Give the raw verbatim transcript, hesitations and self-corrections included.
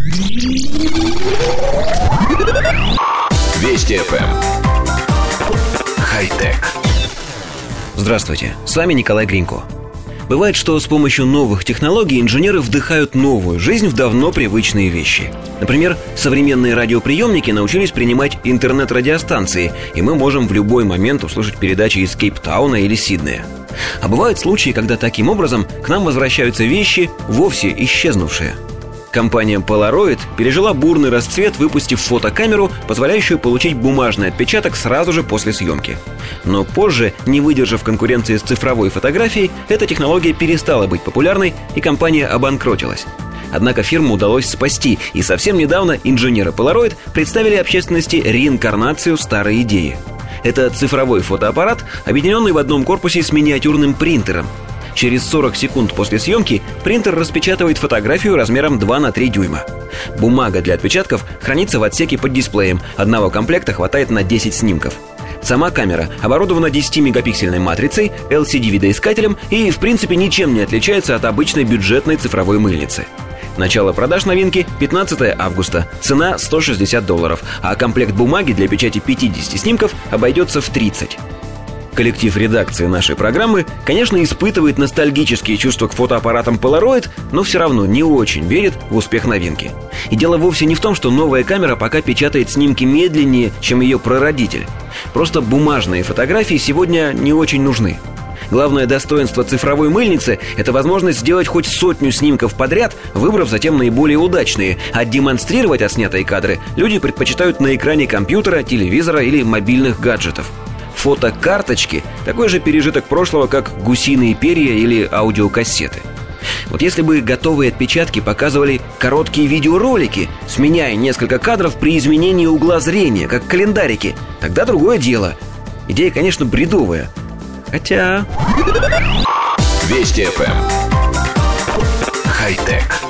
Вести эф эм. Хай-тек. Здравствуйте, с вами Николай Гринько. Бывает, что с помощью новых технологий инженеры вдыхают новую жизнь в давно привычные вещи. Например, современные радиоприемники научились принимать интернет-радиостанции, и мы можем в любой момент услышать передачи из Кейптауна или Сиднея. А бывают случаи, когда таким образом к нам возвращаются вещи, вовсе исчезнувшие. Компания Polaroid пережила бурный расцвет, выпустив фотокамеру, позволяющую получить бумажный отпечаток сразу же после съемки. Но позже, не выдержав конкуренции с цифровой фотографией, эта технология перестала быть популярной, и компания обанкротилась. Однако фирму удалось спасти, и совсем недавно инженеры Polaroid представили общественности реинкарнацию старой идеи. Это цифровой фотоаппарат, объединенный в одном корпусе с миниатюрным принтером. Через сорок секунд после съемки принтер распечатывает фотографию размером два на три дюйма. Бумага для отпечатков хранится в отсеке под дисплеем. Одного комплекта хватает на десять снимков. Сама камера оборудована десятимегапиксельной матрицей, эл си ди-видоискателем и, в принципе, ничем не отличается от обычной бюджетной цифровой мыльницы. Начало продаж новинки – пятнадцатого августа. Цена – сто шестьдесят долларов, а комплект бумаги для печати пятьдесят снимков обойдется в тридцать. Коллектив редакции нашей программы, конечно, испытывает ностальгические чувства к фотоаппаратам Polaroid, но все равно не очень верит в успех новинки. И дело вовсе не в том, что новая камера пока печатает снимки медленнее, чем ее прародитель. Просто бумажные фотографии сегодня не очень нужны. Главное достоинство цифровой мыльницы – это возможность сделать хоть сотню снимков подряд, выбрав затем наиболее удачные, а демонстрировать отснятые кадры люди предпочитают на экране компьютера, телевизора или мобильных гаджетов. Фотокарточки – такой же пережиток прошлого, как гусиные перья или аудиокассеты. Вот если бы готовые отпечатки показывали короткие видеоролики, сменяя несколько кадров при изменении угла зрения, как календарики, тогда другое дело. Идея, конечно, бредовая. Хотя... Вести эф эм. Хай-тек.